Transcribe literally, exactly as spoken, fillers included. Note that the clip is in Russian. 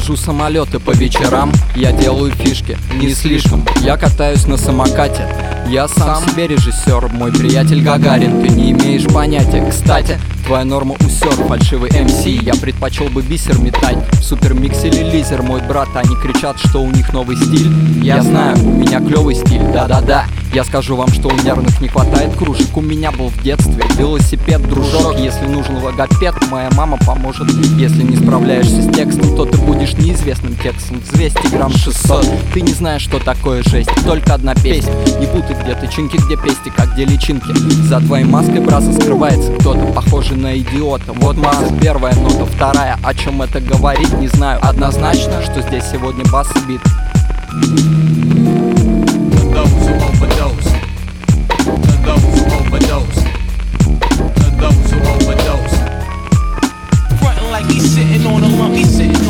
вожу самолеты по вечерам, я делаю фишки, не слишком. Я катаюсь на самокате, я сам себе режиссер. Мой приятель Гагарин, ты не имеешь понятия. Кстати, твоя норма усер, фальшивый эм си. Я предпочел бы бисер метать в супермикс или лизер. Мой брат, они кричат, что у них новый стиль. Я знаю, у меня клевый стиль, да-да-да. Я скажу вам, что у нервных не хватает кружек. У меня был в детстве велосипед, дружок. Если нужен логопед, моя мама поможет. Если не справляешься с текстом, то ты будешь неизвестным текстом. Взвесь грамм шестьсот. Ты не знаешь, что такое жесть, только одна песня. Не путай, где тычинки, где пестик, а где личинки. За твоей маской, браза, скрывается кто-то, похожий на идиота. Вот маза, первая нота, вторая. О чем это говорит, не знаю. Однозначно, что здесь сегодня бас и бит. Those who overdose, and those who overdose, and those who overdose. Frontin' like he's sitting on a lump, he's sitting